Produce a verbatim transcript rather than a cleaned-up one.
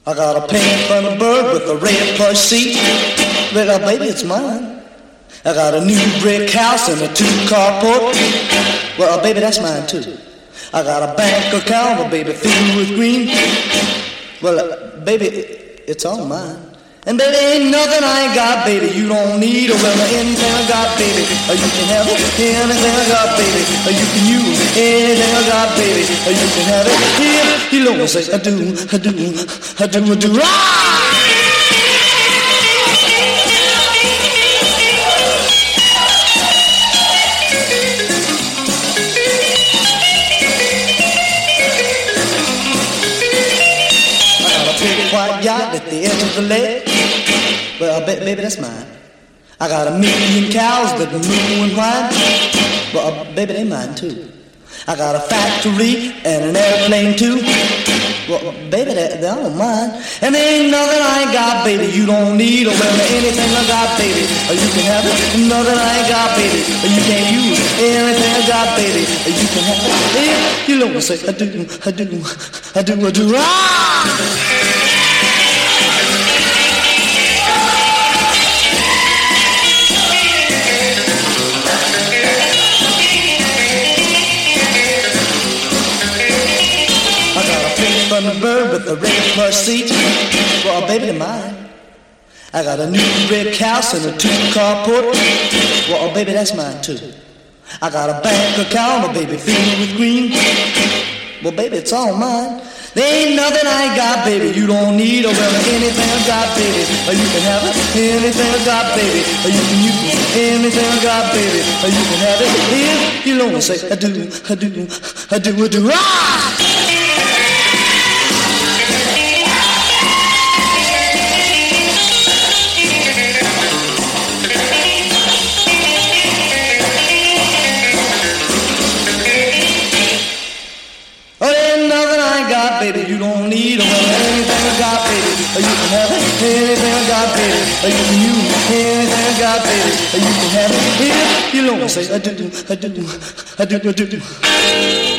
I got a pink Thunderbird with a red plush seat. Well, baby, it's mine. I got a new brick house and a two-car port. Well, baby, that's mine too. I got a bank account, well, baby, filled with green. Well, uh, baby, it's all mine. And baby, ain't nothing I ain't got, baby. You don't need a well, anything I got, baby. Or you can have it, anything I got, baby. Or you can use anything I got, baby. Or you can have it, yeah. You know what I say, I do, I do, I do, I do. Ah! White yacht at the edge of the lake. Well, I bet, baby, that's mine. I got a million cows that moo and whine. Well, uh, baby, they mine too. I got a factory and an airplane too. Well, baby, they're, they're all mine. And there ain't nothing I ain't got, baby. You don't need or well anything I got, baby. Or you can have it. Nothing I ain't got, baby. Or you can't use anything I got, baby. Or you can have it. Yeah, you know what I say? I do, I do, I do, I do. Ah! Thunderbird with a red plush seat. Well, baby, they're mine. I got a new brick house and a two-car port. Well, baby, that's mine too. I got a bank account, oh, baby, filled with green. Well, baby, it's all mine. There ain't nothing I ain't got, baby. You don't need or well anything I got, baby. Or you can have it, anything I got, baby. Or you can use anything I got, baby. Or you can have it, if you know what I say. I do, I do, I do, I do. Ah! Baby, you don't need or anything I got, baby. Or you can have it, anything I got, baby. Or you can use anything I got, baby. Or you can have it, if you know what I say. I do, I do, I do, I do.